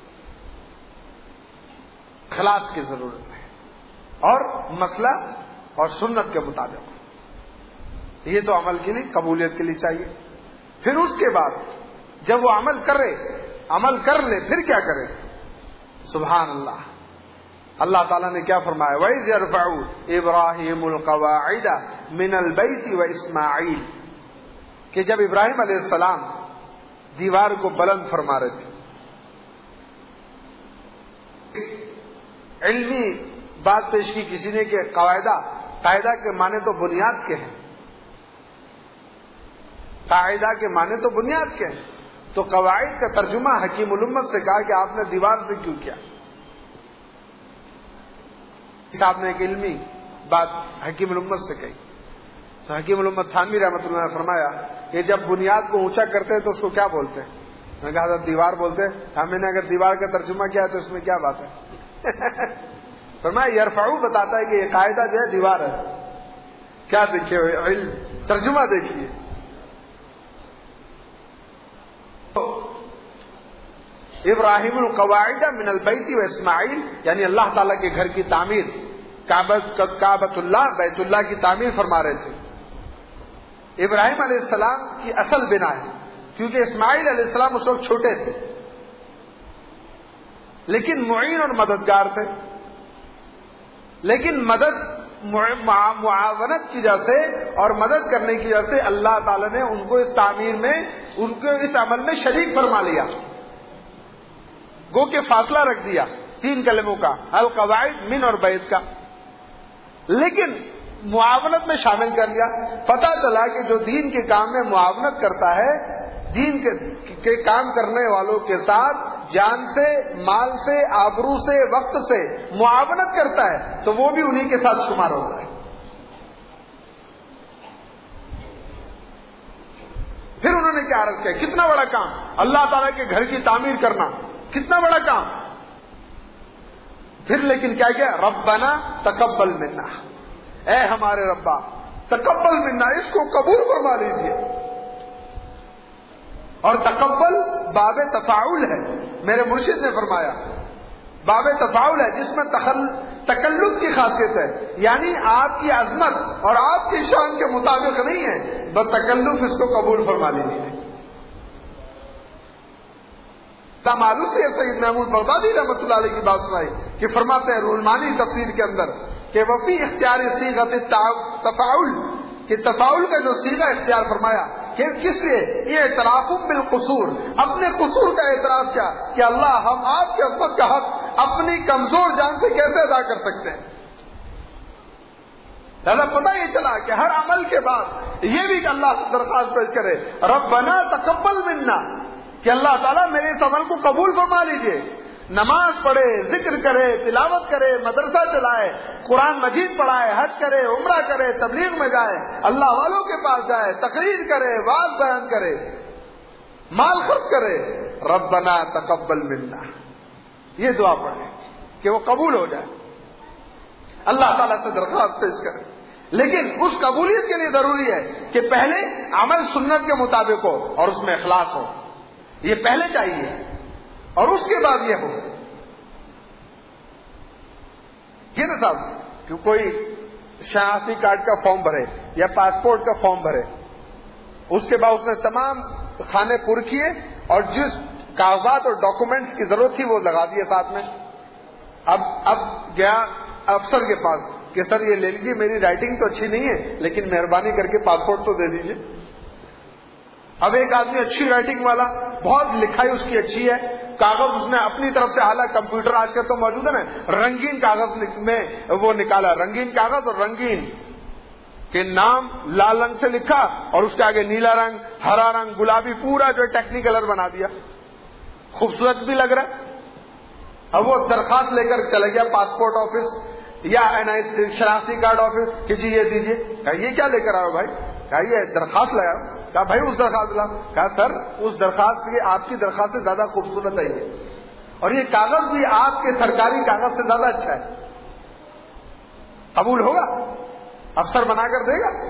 اخلاص کی ضرورت ہے اور مسئلہ اور سنت کے مطابق. یہ تو عمل کے لیے قبولیت کے لیے چاہیے. پھر اس کے بعد جب وہ عمل کرے، عمل کر لے، پھر کیا کرے؟ سبحان اللہ. اللہ تعالیٰ نے کیا فرمایا؟ وَإِذْ يَرْفَعُ إِبْرَاهِيمُ الْقَوَاعِدَ مِنَ الْبَيْتِ وَإِسْمَاعِيلُ، کہ جب ابراہیم علیہ السلام دیوار کو بلند فرما رہے تھے. علمی بات پیش کی کسی نے کہ قاعدہ، قاعدہ کے معنی تو بنیاد کے ہیں، قاعدہ کے معنی تو بنیاد کے ہیں. تو قواعد کا ترجمہ حکیم الامت سے کہا کہ آپ نے دیوار سے کیوں کیا؟ صاحب نے ایک علمی بات حکیم الامت سے کہی تو حکیم الامت تھانوی رحمۃ اللہ نے فرمایا کہ جب بنیاد کو اونچا کرتے ہیں تو اس کو کیا بولتے ہیں؟ میں نے کہا حضرت دیوار بولتے ہیں. ہمیں نے اگر دیوار کا ترجمہ کیا تو اس میں کیا بات ہے؟ فرمایا یرفعو بتاتا ہے کہ یہ قاعدہ جو ہے دیوار ہے. کیا دیکھیے علم، ترجمہ دیکھیے. ابراہیم القواعد من البیت و اسماعیل یعنی اللہ تعالیٰ کے گھر کی تعمیر، کعبۃ اللہ، بیت اللہ کی تعمیر فرما رہے تھے. ابراہیم علیہ السلام کی اصل بنا ہے کیونکہ اسماعیل علیہ السلام اس وقت چھوٹے تھے لیکن معین اور مددگار تھے. لیکن مدد معاونت کی وجہ سے اور مدد کرنے کی وجہ سے اللہ تعالیٰ نے ان کو اس تعمیر میں، ان کو اس عمل میں شریک فرما لیا. گو کہ فاصلہ رکھ دیا تین کلموں کا، القواعد من اور بیت کا، لیکن معاونت میں شامل کر لیا. پتہ چلا کہ جو دین کے کام میں معاونت کرتا ہے، دین کے, کے کام کرنے والوں کے ساتھ جان سے، مال سے، آبرو سے، وقت سے معاونت کرتا ہے تو وہ بھی انہی کے ساتھ شمار ہوتا ہے. پھر انہوں نے کیا عرض کیا؟ کتنا بڑا کام اللہ تعالیٰ کے گھر کی تعمیر کرنا، کتنا بڑا کام. پھر لیکن کیا کیا؟ ربنا تقبل منا، اے ہمارے ربا تقبل منا، اس کو قبول فرما لیجیے. اور تقبل باب تفاعل ہے، میرے مرشد نے فرمایا باب تفاعل ہے جس میں تکلف کی خاصیت ہے، یعنی آپ کی عظمت اور آپ کی شان کے مطابق نہیں ہے، بس تکلف اس کو قبول فرما لیجیے. معلوم سے سید محمود بغدادی رحمۃ اللہ علیہ کی بات سنائی کہ فرماتے ہیں روح المعانی تفسیر کے اندر کہ وفی اختیار صیغۃ تفاعل، کہ تفاعل کا جو صیغہ اختیار فرمایا کہ کس لیے؟ یہ اعتراف بالقصور، اپنے قصور کا اعتراف کیا کہ اللہ ہم آپ کی عظمت کا حق اپنی کمزور جان سے کیسے ادا کر سکتے ہیں. لہذا پتہ یہ چلا کہ ہر عمل کے بعد یہ بھی کہ اللہ سے درخواست پیش کرے ربنا تقبل منا، کہ اللہ تعالیٰ میرے اس عمل کو قبول فرما لیجئے. نماز پڑھے، ذکر کرے، تلاوت کرے، مدرسہ چلائے، قرآن مجید پڑھائے، حج کرے، عمرہ کرے، تبلیغ میں جائے، اللہ والوں کے پاس جائے، تقریر کرے، واعظ بیان کرے، مال خرچ کرے، ربنا تقبل منا، یہ دعا پڑھے کہ وہ قبول ہو جائے. اللہ تعالیٰ سے درخواست پیش کرے. لیکن اس قبولیت کے لیے ضروری ہے کہ پہلے عمل سنت کے مطابق ہو اور اس میں اخلاص ہو، یہ پہلے چاہیے اور اس کے بعد یہ ہو. یہ نا صاحب کہ کوئی شناختی کارڈ کا فارم بھرے یا پاسپورٹ کا فارم بھرے اس کے بعد اس نے تمام کھانے پر کیے اور جس کاغذات اور ڈاکومنٹس کی ضرورت تھی وہ لگا دیے ساتھ میں. اب اب گیا افسر کے پاس کہ سر یہ لے لیجیے, میری رائٹنگ تو اچھی نہیں ہے لیکن مہربانی کر کے پاسپورٹ تو دے دیجیے. اب ایک آدمی اچھی رائٹنگ والا, بہت لکھائی اس کی اچھی ہے, کاغذ اس نے اپنی طرف سے, حالانکہ کمپیوٹر آج کل تو موجود ہے نا, رنگین کاغذ میں وہ نکالا, رنگین کاغذ اور رنگین کہ نام لال رنگ سے لکھا اور اس کے آگے نیلا رنگ, ہرا رنگ, گلابی, پورا جو ٹیکنیکل کلر بنا دیا, خوبصورت بھی لگ رہا ہے. اب وہ درخواست لے کر چلے گیا پاسپورٹ آفس یا این آئی شناختی کارڈ آفس کہ جی یہ دیجیے. کہا یہ کیا لے کر آؤ بھائی؟ کہا یہ درخواست لگا. کہا بھائی اس درخواست لا. کہا سر اس درخواست کی آپ کی درخواست سے زیادہ خوبصورت ہے یہ, اور یہ کاغذ بھی آپ کے سرکاری کاغذ سے زیادہ اچھا ہے, قبول ہوگا؟ افسر بنا کر دے گا؟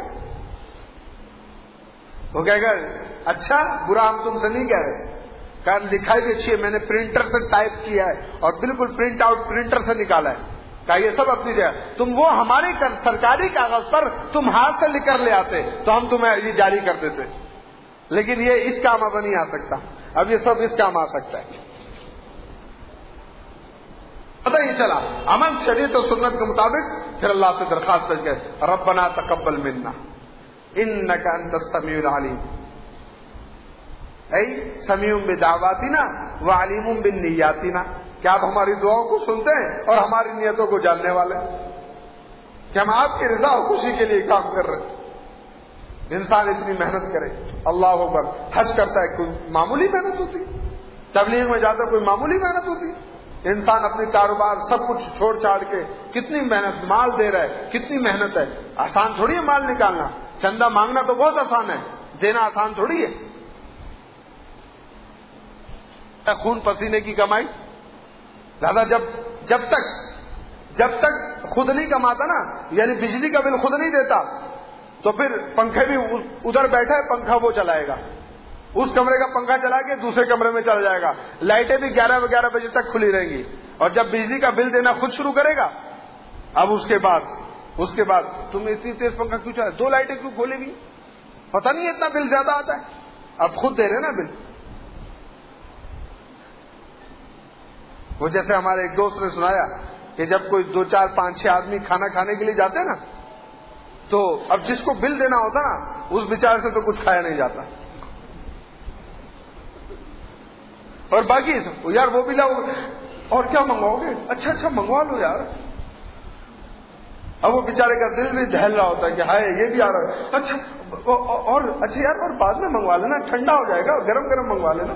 وہ کہے گا اچھا برا ہم تم سے نہیں کہہ رہے, کہا لکھائی بھی اچھی ہے, میں نے پرنٹر سے ٹائپ کیا ہے اور بالکل پرنٹ آؤٹ پرنٹر سے نکالا ہے. کہا یہ سب اپنی جگہ, تم وہ ہمارے سرکاری کاغذ پر تم ہاتھ سے لکھ کر لے آتے تو ہم تمہیں یہ جاری کر دیتے, لیکن یہ اس کام اب نہیں آ سکتا, اب یہ سب اس کام آ سکتا ہے. پتہ ہی چلا عمل شریعت و سنت کے مطابق. پھر اللہ سے درخواست کر کے ربنا تقبل منا انک انت السمیع العلیم, اے سمیع بدعواتنا وعلیم بنیاتنا, کیا آپ ہماری دعاؤں کو سنتے ہیں اور ہماری نیتوں کو جاننے والے ہیں کہ ہم آپ کی رضا اور خوشی کے لیے کام کر رہے ہیں. انسان اتنی محنت کرے, اللہ اکبر, حج کرتا ہے کوئی معمولی محنت ہوتی, تبلیغ میں جاتا ہے کوئی معمولی محنت ہوتی, انسان اپنے کاروبار سب کچھ چھوڑ چھاڑ کے کتنی محنت, مال دے رہا ہے کتنی محنت ہے. آسان تھوڑی ہے مال نکالنا, چندہ مانگنا تو بہت آسان ہے, دینا آسان تھوڑی ہے. خون پسینے کی کمائی, لہذا جب جب تک جب تک خود نہیں کماتا نا, یعنی بجلی کا بل خود نہیں دیتا, تو پھر پنکھے بھی ادھر بیٹھا ہے پنکھا وہ چلائے گا, اس کمرے کا پنکھا چلا کے دوسرے کمرے میں چل جائے گا, لائٹیں بھی گیارہ گیارہ بجے تک کھلی رہیں گی, اور جب بجلی کا بل دینا خود شروع کرے گا, اب اس کے بعد اس کے بعد تم اتنی تیز پنکھا کیوں چلا, دو لائٹیں کیوں کھولے گی, پتہ نہیں اتنا بل زیادہ آتا ہے, اب خود دے رہے نا بل. وہ جیسے ہمارے ایک دوست نے سنایا کہ جب کوئی دو چار پانچ چھ آدمی کھانا کھانے کے لیے جاتے نا, تو اب جس کو بل دینا ہوتا نا اس بیچارے سے تو کچھ کھایا نہیں جاتا, اور باقی سب یار وہ بھی لاؤ اور کیا منگواؤ گے, اچھا اچھا منگوا لو یار. اب وہ بیچارے کا دل بھی دہل رہا ہوتا ہے کہ ہائے یہ بھی آ رہا ہے, اچھا اور اچھا یار اور بعد میں منگوا لینا, ٹھنڈا ہو جائے گا, گرم گرم منگوا لینا.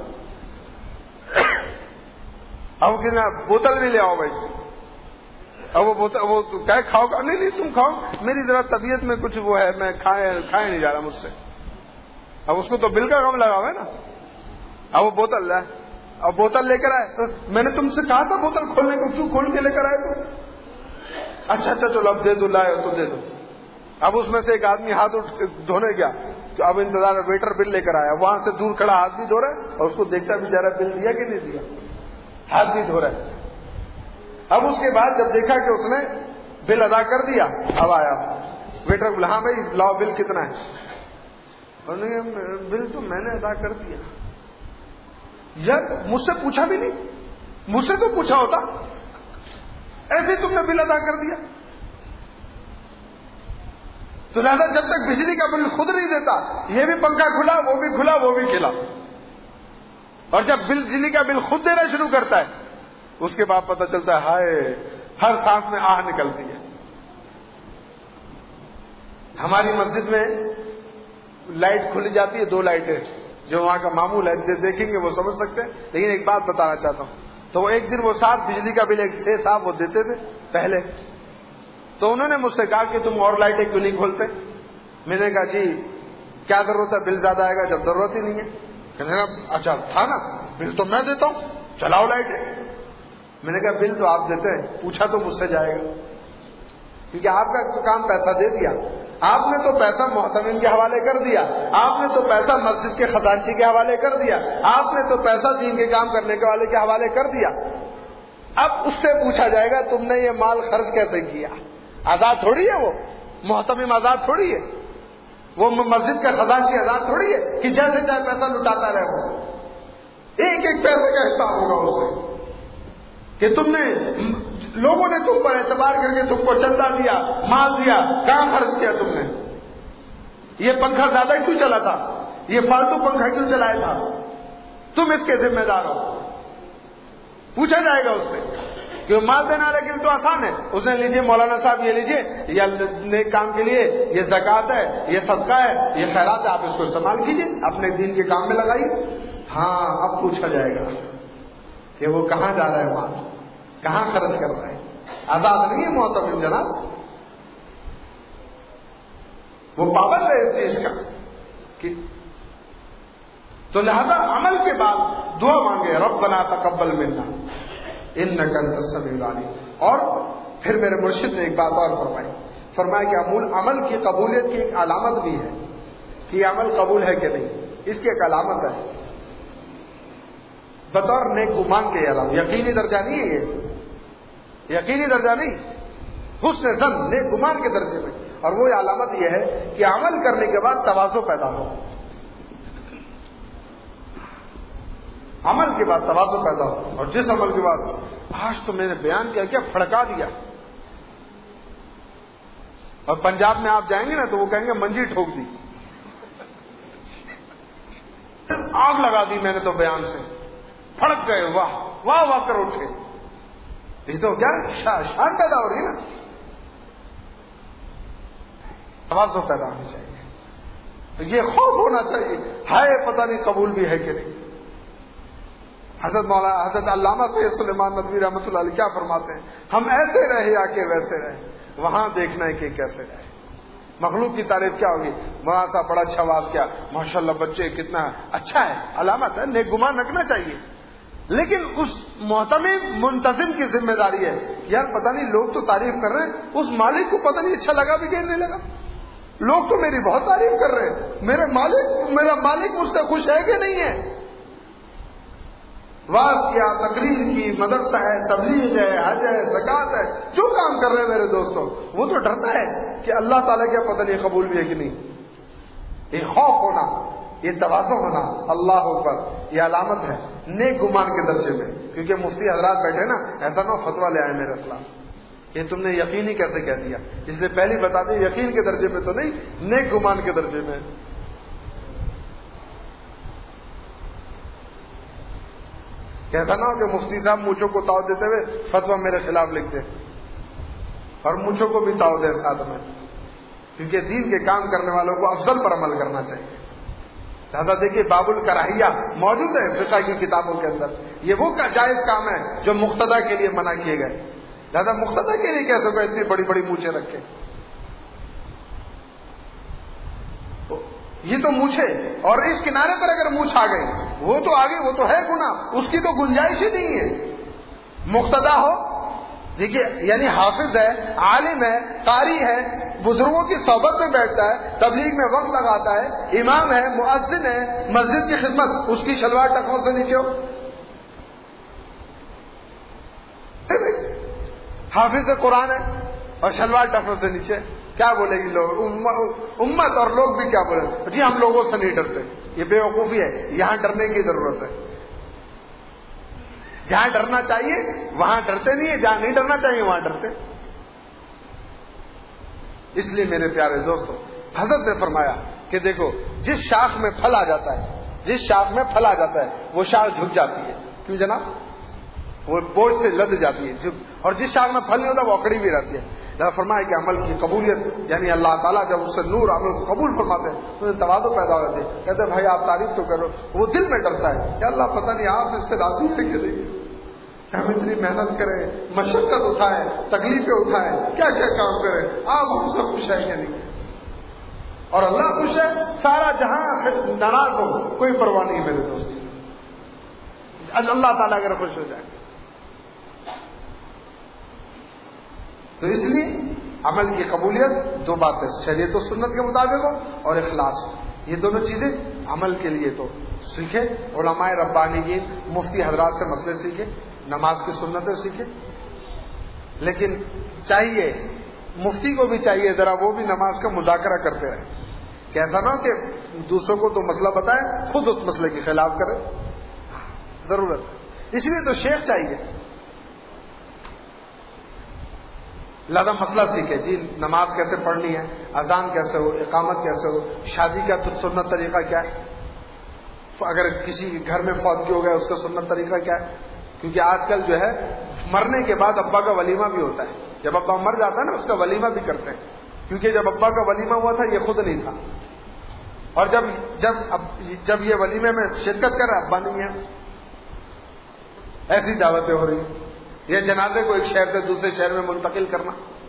اب کہنا بوتل بھی لے آؤ بھائی, اب وہ بوتل وہ کہے کھاؤ گا, نہیں نہیں تم کھاؤ, میری ذرا طبیعت میں کچھ وہ ہے, میں کھائے کھائے نہیں جا رہا مجھ سے. اب اس کو تو بل کا کم لگا ہوا ہے نا. اب وہ بوتل لائے, اب بوتل لے کر آئے, میں نے تم سے کہا تھا بوتل کھولنے کو, کیوں کھول کے لے کر آئے تو, اچھا اچھا چلو اب دے دو, لائے تو دے دو. اب اس میں سے ایک آدمی ہاتھ اٹھ دھونے گیا, اب انتظار ویٹر بل لے کر آیا, وہاں سے دور کھڑا ہاتھ بھی دھو رہا ہے اور اس کو دیکھتا بھی جا رہا بل دیا کہ نہیں دیا, ہاتھ بھی دھو رہا ہے. اب اس کے بعد جب دیکھا کہ اس نے بل ادا کر دیا, اب آیا ویٹر بولا ہاں بھائی لاؤ بل کتنا ہے, اور بل تو میں نے ادا کر دیا. یار مجھ سے پوچھا بھی نہیں, مجھ سے تو پوچھا ہوتا, ایسے تم نے بل ادا کر دیا. تو لہذا جب تک بجلی کا بل خود نہیں دیتا, یہ بھی پنکھا کھلا وہ بھی کھلا وہ بھی کھلا, اور جب بل بجلی کا بل خود دینا شروع کرتا ہے اس کے بعد پتہ چلتا ہے ہائے ہر سانس میں آہ نکلتی ہے. ہماری مسجد میں لائٹ کھلی جاتی ہے, دو لائٹیں, جو وہاں کا معمول ہے, جسے دیکھیں گے وہ سمجھ سکتے ہیں. لیکن ایک بات بتانا چاہتا ہوں, تو ایک دن وہ صاحب بجلی کا بل ایک تھے صاحب وہ دیتے تھے پہلے, تو انہوں نے مجھ سے کہا کہ تم اور لائٹیں کیوں نہیں کھولتے. میں نے کہا جی کیا ضرورت ہے, بل زیادہ آئے گا جب ضرورت ہی نہیں ہے. کہنے لگا اچھا تھا نا, بل تو میں دیتا ہوں, چلاؤ لائٹیں. میں نے کہا بل تو آپ دیتے ہیں, پوچھا تو مجھ سے جائے گا, کیونکہ آپ کا کام پیسہ دے دیا, آپ نے تو پیسہ محتمم کے حوالے کر دیا, آپ نے تو پیسہ مسجد کے خزانچی کے حوالے کر دیا, آپ نے تو پیسہ دین کے کام کرنے کے والے کے حوالے کر دیا. اب اس سے پوچھا جائے گا تم نے یہ مال خرچ کیسے کیا, آزاد تھوڑی ہے وہ, محتمم آزاد تھوڑی ہے. وہ مسجد کا خزانچی آزاد تھوڑی ہے کہ جیسے چاہے پیسہ لٹاتا رہے وہ. ایک ایک پیسے کا حساب ہوگا اس سے کہ تم نے لوگوں نے تم پر اعتبار کر کے تم کو چندہ دیا, مال دیا, کہاں خرچ کیا تم نے؟ یہ پنکھا زیادہ کیوں چلا تھا؟ یہ فالتو پنکھا کیوں چلایا تھا؟ تم اس کے ذمہ دار ہو. پوچھا جائے گا اس سے کہ مال دینا لیکن تو آسان ہے. اس نے لیجیے مولانا صاحب یہ لیجیے, یہ نیک کام کے لیے, یہ زکات ہے, یہ صدقہ ہے, یہ خیرات ہے, آپ اس کو استعمال کیجیے, اپنے دین کے کام میں لگائیے. ہاں اب پوچھا جائے گا کہ وہ کہاں جا رہا ہے مال, کہاں خرچ کر رہا ہے. آزاد نہیں ہے محترم جناب, وہ پابند ہے اس چیز کا کہ تو لہذا عمل کے بعد دعا مانگے ربنا تقبل منا انک انت السمیع العلیم. اور پھر میرے مرشد نے ایک بات اور فرمائی, فرمایا کہ عمل عمل کی قبولیت کی ایک علامت بھی ہے کہ یہ عمل قبول ہے کہ نہیں. اس کی ایک علامت ہے بطور نیک گمان کے علامت. یقینی درجہ نہیں ہے یہ, یقینی درجہ نہیں, حسن ظن نیک گمان کے درجے میں. اور وہ علامت یہ ہے کہ عمل کرنے کے بعد تواضع پیدا ہو, عمل کے بعد تواضع پیدا ہو. اور جس عمل کے بعد آج تو میں نے بیان کیا کیا پھڑکا دیا, اور پنجاب میں آپ جائیں گے نا تو وہ کہیں گے منجی ٹھوک دی, آگ لگا دی میں نے تو بیان سے, پھڑک گئے, واہ واہ واہ کر اٹھے. یہ تو کیا شان پیدا ہو رہی ہے نا, تواضع پیدا ہونی چاہیے. یہ خوف ہونا چاہیے, ہے پتہ نہیں قبول بھی ہے کہ نہیں. حضرت مولانا حضرت علامہ سید سلیمان ندوی رحمۃ اللہ علیہ کیا فرماتے ہیں, ہم ایسے رہے یا کہ ویسے رہے, وہاں دیکھنا ہے کہ کیسے رہے. مخلوق کی تعریف کیا ہوگی, مولانا صاحب بڑا اچھا آواز کیا, ماشاءاللہ بچے کتنا اچھا ہے, علامت ہے, نیک گمان رکھنا چاہیے. لیکن اس محتمم منتظم کی ذمہ داری ہے یار پتہ نہیں لوگ تو تعریف کر رہے ہیں, اس مالک کو پتہ نہیں اچھا لگا بھی کہ نہیں لگا. لوگ تو میری بہت تعریف کر رہے ہیں, میرے مالک میرا مالک مجھ سے خوش ہے کہ نہیں ہے. واز کیا, تقریر کی, مدرسہ ہے, تبلیغ ہے, حج ہے, زکات ہے, جو کام کر رہے ہیں میرے دوستوں, وہ تو ڈرتا ہے کہ اللہ تعالیٰ کیا پتہ نہیں قبول بھی ہے کہ نہیں. یہ خوف ہونا, یہ تواضع ہونا اللہ اکبر, یہ علامت ہے نیک گمان کے درجے میں. کیونکہ مفتی حضرات بیٹھے نا, ایسا نہ فتویٰ لے آئے میرے خلاف, یہ تم نے یقینی کیسے کہہ دیا, اس لیے پہلی بتا دیں یقین کے درجے میں تو نہیں, نیک گمان کے درجے میں. ایسا نہ ہو کہ مفتی صاحب مونچھوں کو تاؤ دیتے ہوئے فتویٰ میرے خلاف لکھ دے, اور مونچھوں کو بھی تاؤ دے ساتھ میں. کیونکہ دین کے کام کرنے والوں کو افضل پر عمل کرنا چاہیے. لہٰذا دیکھیے باب الکراہیہ موجود ہے فقہ کی کتابوں کے اندر, یہ وہ جائز کام ہے جو مقتدی کے لیے منع کیے گئے. لہٰذا مقتدی کے لیے کیسے کوئی اتنی بڑی بڑی مونچھیں رکھے, یہ تو مونچھے, اور اس کنارے پر اگر مونچھ آ گئی وہ تو آگے, وہ تو ہے گناہ, اس کی تو گنجائش ہی نہیں ہے. مقتدی ہو دیکھیے, یعنی حافظ ہے, عالم ہے, قاری ہے, بزرگوں کی صحبت میں بیٹھتا ہے, تبلیغ میں وقت لگاتا ہے, امام ہے, مؤذن ہے, مسجد کی خدمت, اس کی شلوار ٹخنوں سے نیچے ہو. حافظ قرآن ہے اور شلوار ٹخنوں سے نیچے, کیا بولے گی لوگ, امت اور لوگ بھی کیا بولے, جی ہم لوگوں سے نہیں ڈرتے. یہ بے وقوفی ہے, یہاں ڈرنے کی ضرورت ہے. جہاں ڈرنا چاہیے وہاں ڈرتے نہیں ہے, جہاں نہیں ڈرنا چاہیے وہاں ڈرتے. اس لیے میرے پیارے دوستوں, حضرت نے فرمایا کہ دیکھو جس شاخ میں پھل آ جاتا ہے, جس شاخ میں پھل آ جاتا ہے وہ شاخ جھک جاتی ہے. کیوں جناب, وہ بوجھ سے لد جاتی ہے, اور جس شاخ میں پھل نہیں ہوتا وہ اکڑی بھی رہتی ہے. فرمایا کہ عمل کی قبولیت, یعنی اللہ تعالیٰ جب اس سے نور عمل کو قبول فرماتے ہیں تو انہیں تواضع پیدا ہو جاتی ہے. کہتے ہیں بھائی آپ تعریف تو کرو, وہ دل میں ڈرتا ہے کہ اللہ پتہ نہیں آپ اس سے راضی ہے کہ نہیں, ہم اتنی محنت کریں, مشقت اٹھائیں, تکلیفیں اٹھائیں, کیا کیا کام کریں, آپ ہم سب خوش ہے کہ نہیں. اور اللہ خوش ہے, سارا جہاں ناراض ہو کوئی پرواہ نہیں میرے دوست. اللہ تعالیٰ اگر خوش ہو جائے تو اس لیے عمل کی قبولیت دو باتیں, شریعت و سنت کے مطابق ہو اور اخلاص ہو. یہ دونوں چیزیں عمل کے لیے تو سیکھے. علماء ربانیین مفتی حضرات سے مسئلے سیکھے, نماز کی سنتیں سیکھے. لیکن چاہیے مفتی کو بھی چاہیے ذرا وہ بھی نماز کا مذاکرہ کرتے رہے. کہ ایسا نہ ہو کہ دوسروں کو تو مسئلہ بتائے خود اس مسئلے کے خلاف کرے. ضرورت ہے، اس لیے تو شیخ چاہیے. لہذا مسئلہ سیکھے جی نماز کیسے پڑھنی ہے، اذان کیسے ہو، اقامت کیسے ہو، شادی کا سنت طریقہ کیا ہے، اگر کسی گھر میں فوتگی ہو گیا اس کا سنت طریقہ کیا ہے. کیونکہ آج کل جو ہے مرنے کے بعد ابا کا ولیمہ بھی ہوتا ہے. جب ابا مر جاتا ہے نا اس کا ولیمہ بھی کرتے ہیں، کیونکہ جب ابا کا ولیمہ ہوا تھا یہ خود نہیں تھا، اور جب جب جب یہ ولیمے میں شرکت کر رہا ابا نہیں ہے. ایسی دعوتیں ہو رہی ہیں. یہ جنازے کو ایک شہر سے دوسرے شہر میں منتقل کرنا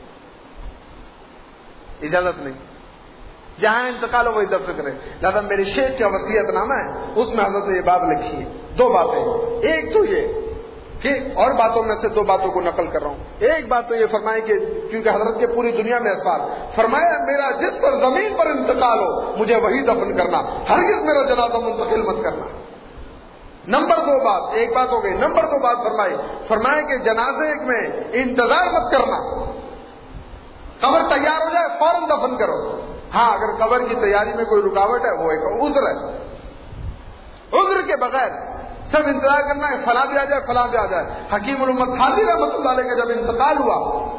اجازت نہیں، جہاں انتقال ہو وہی دفن کریں. لہٰذا میری شیخ کا وصیت نامہ ہے اس میں حضرت یہ بات لکھی ہے. دو باتیں، ایک تو یہ کہ اور باتوں میں سے دو باتوں کو نقل کر رہا ہوں. ایک بات تو یہ فرمائے کہ کیونکہ حضرت کے پوری دنیا میں اثر فرمایا میرا جس پر زمین پر انتقال ہو مجھے وہی دفن کرنا، ہرگز میرا جنازہ منتقل مت کرنا. نمبر دو بات، ایک بات ہو گئی. نمبر دو بات فرمائی فرمائے کہ جنازے میں انتظار مت کرنا، قبر تیار ہو جائے فوراً دفن کرو. ہاں اگر قبر کی تیاری میں کوئی رکاوٹ ہے وہ ایک عذر ہے، عذر کے بغیر سب انتظار کرنا ہے فلاں بھی آ جائے فلاں بھی آ جائے. حکیم الامت خانوی رحمۃ اللہ علیہ کا جب انتقال ہوا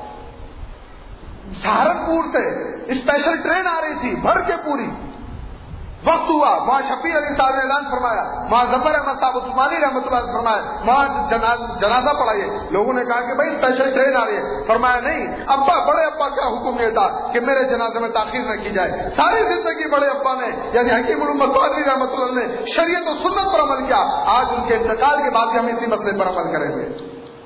سہارنپور سے اسپیشل ٹرین آ رہی تھی بھر کے پوری، وقت ہوا وہاں شفیع علی صاحب نے اعلان فرمایا، وہاں ظفر احمد صاحب عثمانی رحمۃ اللہ فرمایا وہاں جنازہ پڑھائیے. لوگوں نے کہا کہ بھائی اسپیشل ٹرین آ رہی ہے. فرمایا نہیں، ابا بڑے ابا کا حکم یہ تھا کہ میرے جنازے میں تاخیر نہ کی جائے. ساری زندگی بڑے ابا نے یعنی حکیم الامت خانوی رحمۃ اللہ نے شریعت و سنت پر عمل کیا. آج ان کے انتقال کے بعد ہم اسی مسئلے پر عمل کریں گے.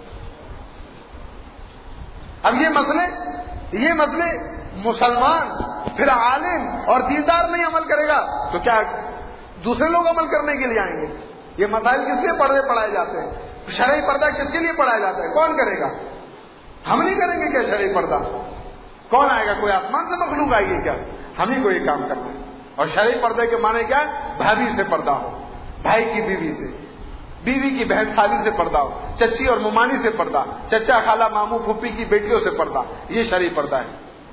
اب یہ مسئلے یہ مسئلے مسلمان پھر عالم اور دیندار نہیں عمل کرے گا تو کیا دوسرے لوگ عمل کرنے کے لیے آئیں گے؟ یہ مسائل کس لیے پردے پڑھائے جاتے ہیں؟ شرعی پردہ کس کے لیے پڑھایا جاتا ہے؟ کون کرے گا؟ ہم نہیں کریں گے کیا شرعی پردہ؟ کون آئے گا؟ کوئی آسمان سے مخلوق آئے گی کیا؟ ہم ہی کو یہ کام کرنا ہے. اور شرعی پردے کے معنی کیا ہے؟ بھابھی سے پردہ ہو، بھائی کی بیوی سے، بیوی کی بہن خالی سے پردہ ہو، چچی اور ممانی سے پردہ، چچا خالہ ماموں پھوپھی کی بیٹیوں سے پردہ. یہ شرعی پردہ ہے.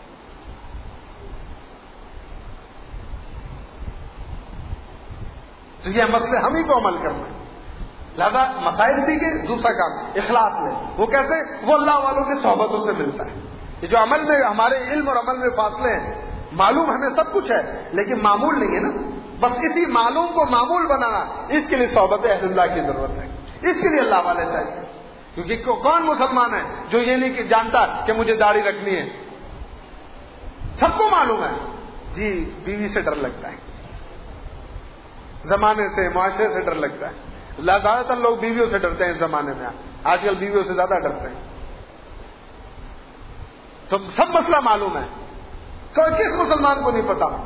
تو یہ مسئلے ہم ہی کو عمل کرنا ہے. لہذا مسائل سیکھے. دوسرا کام اخلاص لے. وہ کیسے؟ وہ اللہ والوں کی صحبتوں سے ملتا ہے. یہ جو عمل میں ہمارے علم اور عمل میں فاصلے ہیں، معلوم ہمیں سب کچھ ہے لیکن معمول نہیں ہے نا. بس اسی معلوم کو معمول بنانا، اس کے لیے صحبت اہل اللہ کی ضرورت ہے. اس کے لیے اللہ والے چاہیے. کیونکہ کون مسلمان ہے جو یہ نہیں جانتا کہ مجھے داڑھی رکھنی ہے؟ سب کو معلوم ہے جی بیوی سے ڈر لگتا ہے، زمانے سے معاشرے سے ڈر لگتا ہے. زیادہ تر لوگ بیویوں سے ڈرتے ہیں اس زمانے میں. آج کل بیویوں سے زیادہ ڈرتے ہیں. تو سب مسئلہ معلوم ہے، کس مسلمان کو نہیں پتا؟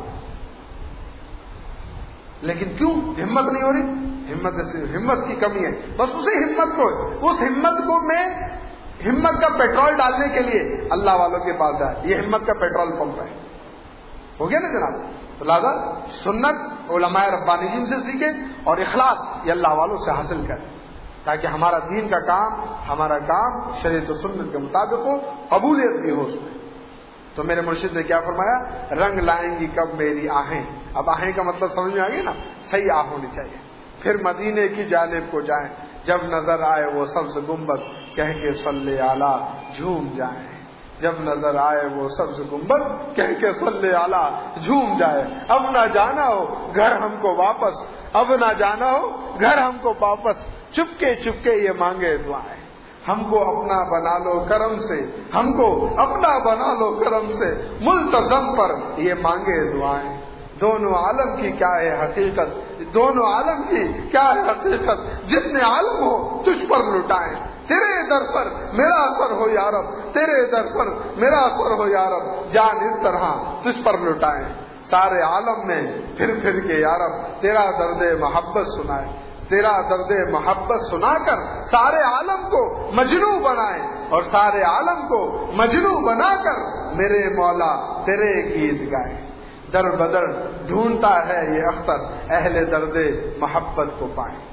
لیکن کیوں ہمت نہیں ہو رہی؟ ہمت ہمت کی کمی ہے. بس اسی ہمت کو اس ہمت کو میں ہمت کا پیٹرول ڈالنے کے لیے اللہ والوں کے پاس جائے. یہ ہمت کا پیٹرول پمپ ہے. ہو گیا نا جناب؟ لہذا سنت علماء ربانیین سے سیکھیں اور اخلاص یہ اللہ والوں سے حاصل کریں تاکہ ہمارا دین کا کام ہمارا کام شریعت و سنت کے مطابق ہو، قبولیت بھی ہو اس میں. تو میرے مرشد نے کیا فرمایا؟ رنگ لائیں گی کب میری آہیں. اب آہیں کا مطلب سمجھ میں آ گئی نا؟ صحیح آہ ہونی چاہیے. پھر مدینے کی جانب کو جائیں، جب نظر آئے وہ سبز گنبد کہہ کے صلی اعلیٰ جھوم جائیں. جب نظر آئے وہ سبز گنبد کہہ کے صلی اعلیٰ جھوم جائے. اب نہ جانا ہو گھر ہم کو واپس، اب نہ جانا ہو گھر ہم کو واپس، چپکے چپکے یہ مانگے دعائیں. ہم کو اپنا بنا لو کرم سے، ہم کو اپنا بنا لو کرم سے، ملتزم پر یہ مانگے دعائیں. دونوں عالم کی کیا ہے حقیقت، دونوں عالم کی کیا ہے حقیقت، جتنے عالم ہو تجھ پر لٹائیں. تیرے در پر میرا اثر ہو یا رب، تیرے در پر میرا اثر ہو یا رب، جان اس طرح تجھ پر لٹائیں. سارے عالم میں پھر پھر کے یا رب تیرا درد محبت سنائے، تیرا درد محبت سنا کر سارے عالم کو مجنوں بنائے، اور سارے عالم کو مجنوں بنا کر میرے مولا تیرے گیت گائے. در بدر ڈھونڈتا ہے یہ اختر، اہل درد محبت کو پائیں.